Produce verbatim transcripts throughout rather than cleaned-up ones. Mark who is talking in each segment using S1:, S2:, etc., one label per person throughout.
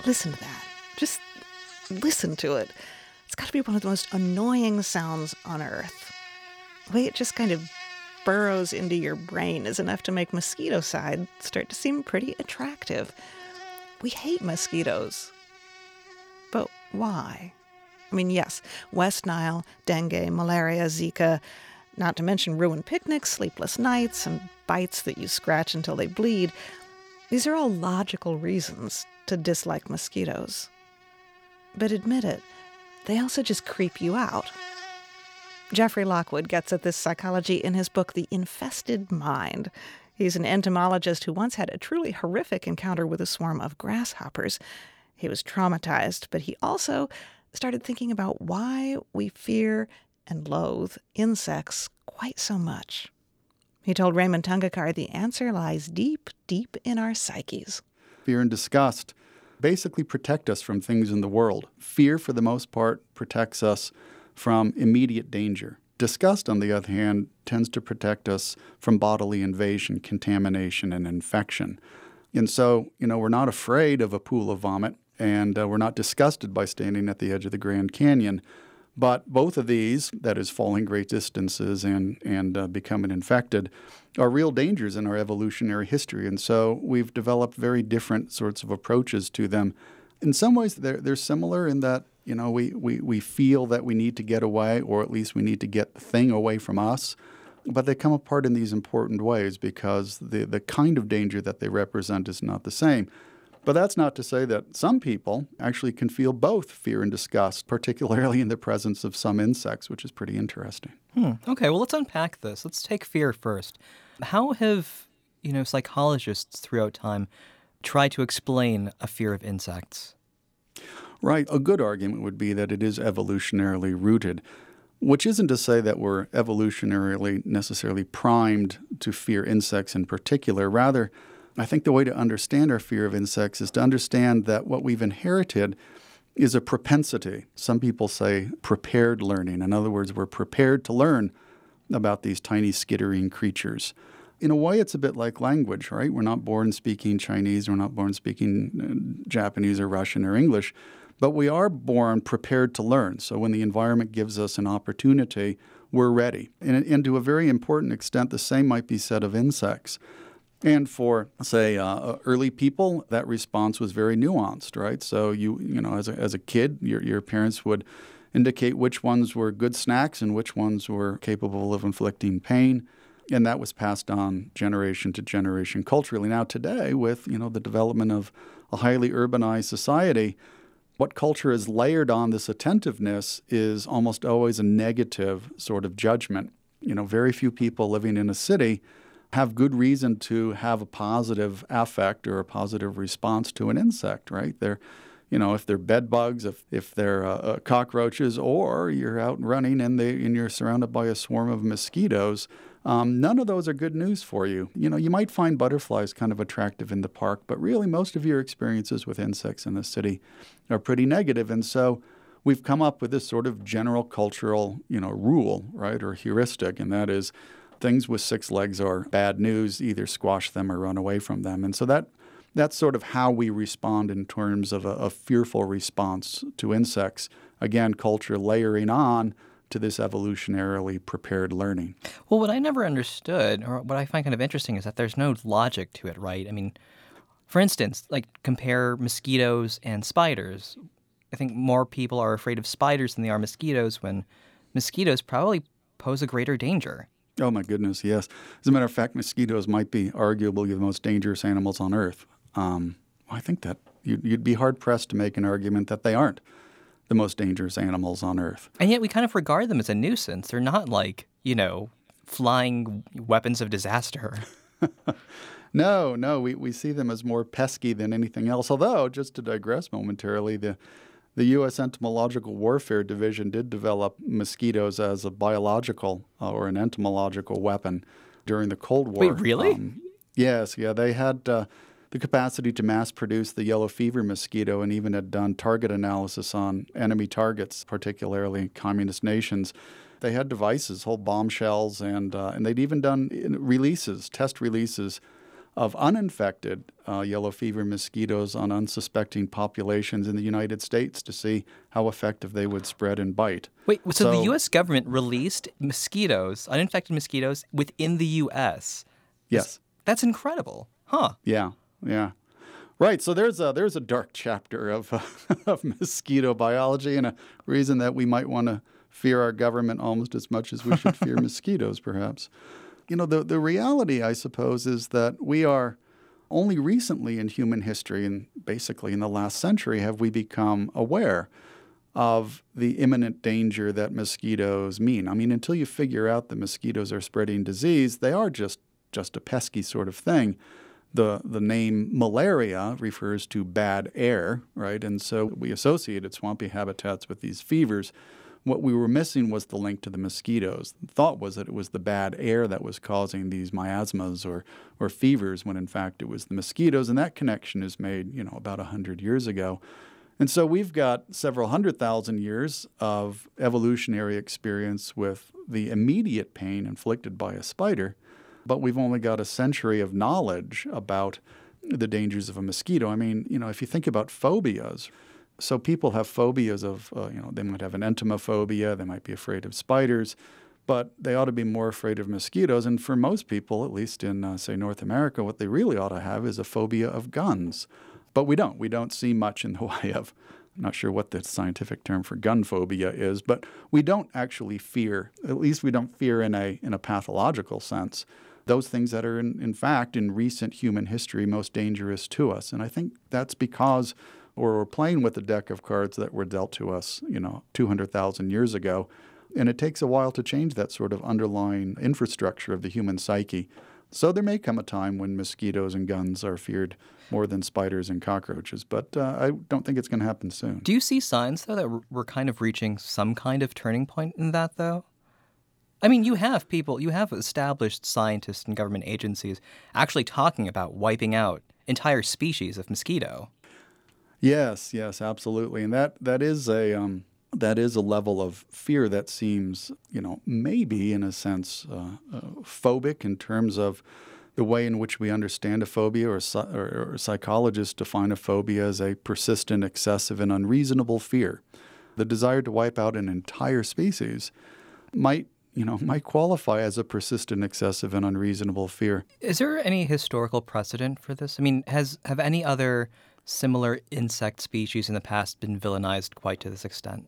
S1: Listen to that. Just listen to it. It's got to be one of the most annoying sounds on Earth. The way it just kind of burrows into your brain is enough to make mosquito-side start to seem pretty attractive. We hate mosquitoes. But why? I mean, yes, West Nile, dengue, malaria, Zika, not to mention ruined picnics, sleepless nights, and bites that you scratch until they bleed. These are all logical reasons to dislike mosquitoes. But admit it, they also just creep you out. Jeffrey Lockwood gets at this psychology in his book, The Infested Mind. He's an entomologist who once had a truly horrific encounter with a swarm of grasshoppers. He was traumatized, but he also started thinking about why we fear and loathe insects quite so much. He told Raymond Tungekar the answer lies deep, deep in our psyches.
S2: Fear and disgust basically protect us from things in the world. Fear, for the most part, protects us from immediate danger. Disgust, on the other hand, tends to protect us from bodily invasion, contamination, and infection. And so, you know, we're not afraid of a pool of vomit, and uh, we're not disgusted by standing at the edge of the Grand Canyon. But both of these, that is falling great distances and, and uh, becoming infected, are real dangers in our evolutionary history. And so we've developed very different sorts of approaches to them. In some ways, they're, they're similar in that, you know, we, we, we feel that we need to get away, or at least we need to get the thing away from us. But they come apart in these important ways because the, the kind of danger that they represent is not the same. But that's not to say that some people actually can feel both fear and disgust, particularly in the presence of some insects, which is pretty interesting.
S3: Hmm. Okay, well, let's unpack this. Let's take fear first. How have, you know, psychologists throughout time tried to explain a fear of insects?
S2: Right. A good argument would be that it is evolutionarily rooted, which isn't to say that we're evolutionarily necessarily primed to fear insects in particular. Rather, I think the way to understand our fear of insects is to understand that what we've inherited is a propensity. Some people say prepared learning. In other words, we're prepared to learn about these tiny skittering creatures. In a way, it's a bit like language, right? We're not born speaking Chinese. We're not born speaking uh, Japanese or Russian or English. But we are born prepared to learn. So when the environment gives us an opportunity, we're ready. And, and to a very important extent, the same might be said of insects. And for, say, uh, early people, that response was very nuanced, right? So you, you know, as a, as a kid, your your parents would indicate which ones were good snacks and which ones were capable of inflicting pain, and that was passed on generation to generation culturally. Now today, with, you know, the development of a highly urbanized society, what culture is layered on this attentiveness is almost always a negative sort of judgment. You know, very few people living in a city have good reason to have a positive affect or a positive response to an insect, right? They're, you know, if they're bed bugs, if if they're uh, uh, cockroaches, or you're out running and they and you're surrounded by a swarm of mosquitoes, um, none of those are good news for you. You know, you might find butterflies kind of attractive in the park, but really most of your experiences with insects in the city are pretty negative. And so we've come up with this sort of general cultural, you know, rule, right, or heuristic, and that is, things with six legs are bad news, either squash them or run away from them. And so that that's sort of how we respond in terms of a, a fearful response to insects. Again, culture layering on to this evolutionarily prepared learning.
S3: Well, what I never understood, or what I find kind of interesting, is that there's no logic to it, right? I mean, for instance, like compare mosquitoes and spiders. I think more people are afraid of spiders than they are mosquitoes, when mosquitoes probably pose a greater danger.
S2: Oh, my goodness, yes. As a matter of fact, mosquitoes might be arguably the most dangerous animals on Earth. Um, I think that you'd, you'd be hard-pressed to make an argument that they aren't the most dangerous animals on Earth.
S3: And yet we kind of regard them as a nuisance. They're not like, you know, flying weapons of disaster.
S2: No, no, we, we see them as more pesky than anything else. Although, just to digress momentarily, the The U S Entomological Warfare Division did develop mosquitoes as a biological uh, or an entomological weapon during the Cold War.
S3: Wait, really?
S2: Um, yes, yeah. They had uh, the capacity to mass produce the yellow fever mosquito and even had done target analysis on enemy targets, particularly communist nations. They had devices, whole bombshells, and uh, and they'd even done releases, test releases of uninfected uh, yellow fever mosquitoes on unsuspecting populations in the United States to see how effective they would spread and bite.
S3: Wait, so, so the U S government released mosquitoes, uninfected mosquitoes, within the U S?
S2: Yes.
S3: That's incredible. Huh.
S2: Yeah, yeah. Right, so there's a, there's a dark chapter of, uh, of mosquito biology and a reason that we might want to fear our government almost as much as we should fear mosquitoes, perhaps. You know, the, the reality, I suppose, is that we are only recently in human history, and basically in the last century, have we become aware of the imminent danger that mosquitoes mean. I mean, until you figure out that mosquitoes are spreading disease, they are just, just a pesky sort of thing. The the name malaria refers to bad air, right? And so we associated swampy habitats with these fevers. What we were missing was the link to the mosquitoes. The thought was that it was the bad air that was causing these miasmas or or fevers, when in fact it was the mosquitoes. And that connection is made, you know, about one hundred years ago. And so we've got several hundred thousand years of evolutionary experience with the immediate pain inflicted by a spider. But we've only got a century of knowledge about the dangers of a mosquito. I mean, you know, if you think about phobias, so people have phobias of, uh, you know, they might have an entomophobia, they might be afraid of spiders, but they ought to be more afraid of mosquitoes. And for most people, at least in, uh, say, North America, what they really ought to have is a phobia of guns. But we don't. We don't see much in the way of, I'm not sure what the scientific term for gun phobia is, but we don't actually fear, at least we don't fear in a in a pathological sense, those things that are, in, in fact, in recent human history, most dangerous to us. And I think that's because we're playing with a deck of cards that were dealt to us, you know, two hundred thousand years ago. And it takes a while to change that sort of underlying infrastructure of the human psyche. So there may come a time when mosquitoes and guns are feared more than spiders and cockroaches. But uh, I don't think it's going to happen soon.
S3: Do you see signs, though, that we're kind of reaching some kind of turning point in that, though? I mean, you have people, you have established scientists and government agencies actually talking about wiping out entire species of mosquito.
S2: Yes, yes, absolutely. And that that is a um, that is a level of fear that seems, you know, maybe in a sense uh, uh, phobic in terms of the way in which we understand a phobia, or, or, or psychologists define a phobia as a persistent, excessive, and unreasonable fear. The desire to wipe out an entire species might you know, might qualify as a persistent, excessive, and unreasonable fear.
S3: Is there any historical precedent for this? I mean, has have any other similar insect species in the past been villainized quite to this extent?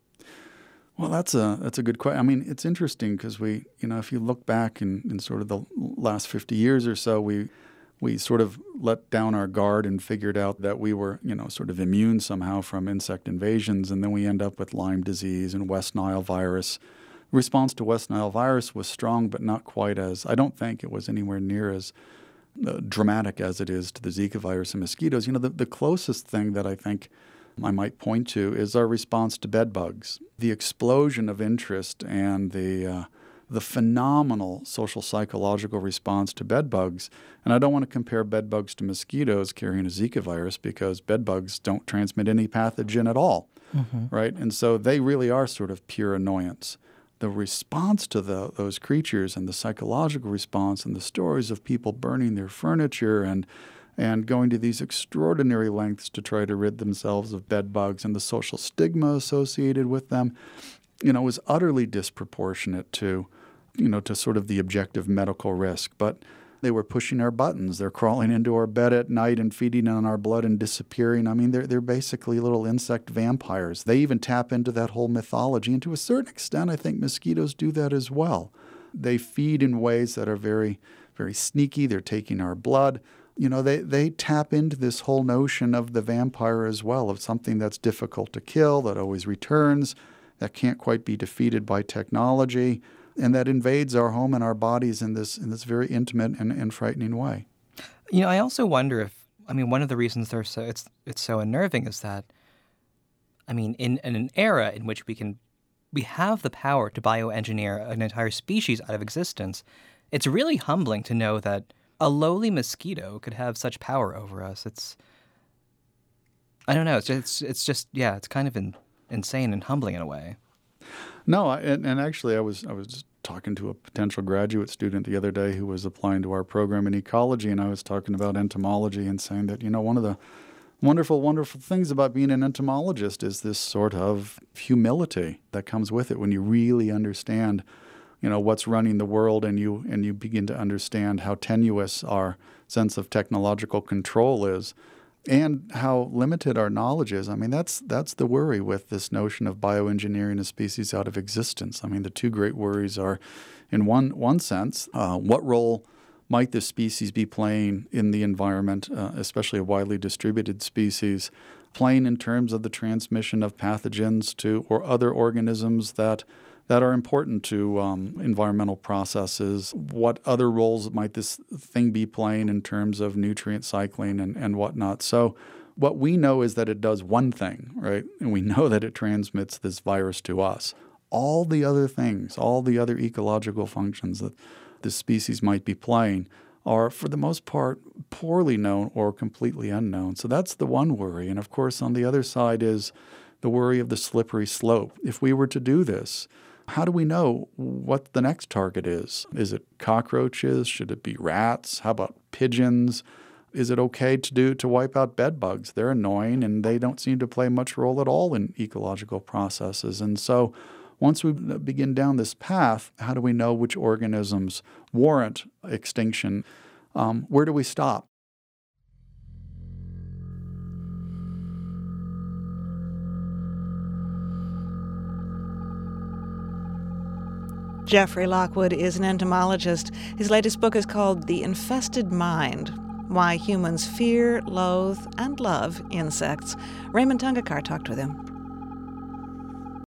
S2: Well, that's a that's a good question. I mean, it's interesting because we, you know, if you look back in, in sort of the last fifty years or so, we we sort of let down our guard and figured out that we were, you know, sort of immune somehow from insect invasions, and then we end up with Lyme disease and West Nile virus. Response to West Nile virus was strong, but not quite as, I don't think it was anywhere near as uh, dramatic as it is to the Zika virus and mosquitoes. You know, the, the closest thing that I think I might point to is our response to bed bugs. The explosion of interest and the uh, the phenomenal social psychological response to bed bugs. And I don't want to compare bed bugs to mosquitoes carrying a Zika virus because bed bugs don't transmit any pathogen at all, mm-hmm. right? And so they really are sort of pure annoyance. The response to the, those creatures and the psychological response and the stories of people burning their furniture and and going to these extraordinary lengths to try to rid themselves of bed bugs and the social stigma associated with them, you know, was utterly disproportionate to, you know, to sort of the objective medical risk. But they were pushing our buttons. They're crawling into our bed at night and feeding on our blood and disappearing. I mean, they're they're basically little insect vampires. They even tap into that whole mythology. And to a certain extent, I think mosquitoes do that as well. They feed in ways that are very, very sneaky. They're taking our blood. You know, they, they tap into this whole notion of the vampire as well, of something that's difficult to kill, that always returns, that can't quite be defeated by technology, and that invades our home and our bodies in this in this very intimate and, and frightening way.
S3: You know, I also wonder if, I mean, one of the reasons they're so it's it's so unnerving is that, I mean, in, in an era in which we can we have the power to bioengineer an entire species out of existence, it's really humbling to know that a lowly mosquito could have such power over us. It's, I don't know, it's just, it's just yeah, it's kind of in, insane and humbling in a way.
S2: No, I, and, and actually, I was I was just talking to a potential graduate student the other day who was applying to our program in ecology, and I was talking about entomology and saying that, you know, one of the wonderful, wonderful things about being an entomologist is this sort of humility that comes with it when you really understand, you know, what's running the world, and you and you begin to understand how tenuous our sense of technological control is, and how limited our knowledge is. I mean, that's that's the worry with this notion of bioengineering a species out of existence. I mean, the two great worries are, in one one sense, uh, what role might this species be playing in the environment, uh, especially a widely distributed species, playing in terms of the transmission of pathogens to or other organisms that that are important to um, environmental processes. What other roles might this thing be playing in terms of nutrient cycling and, and whatnot? So what we know is that it does one thing, right? And we know that it transmits this virus to us. All the other things, all the other ecological functions that this species might be playing are, for the most part, poorly known or completely unknown. So that's the one worry. And of course, on the other side is the worry of the slippery slope. If we were to do this, how do we know what the next target is? Is it cockroaches? Should it be rats? How about pigeons? Is it okay to do to wipe out bed bugs? They're annoying and they don't seem to play much role at all in ecological processes. And so once we begin down this path, how do we know which organisms warrant extinction? Um, where do we stop?
S1: Jeffrey Lockwood is an entomologist. His latest book is called The Infested Mind: Why Humans Fear, Loathe, and Love Insects. Raymond Tungekar talked with him.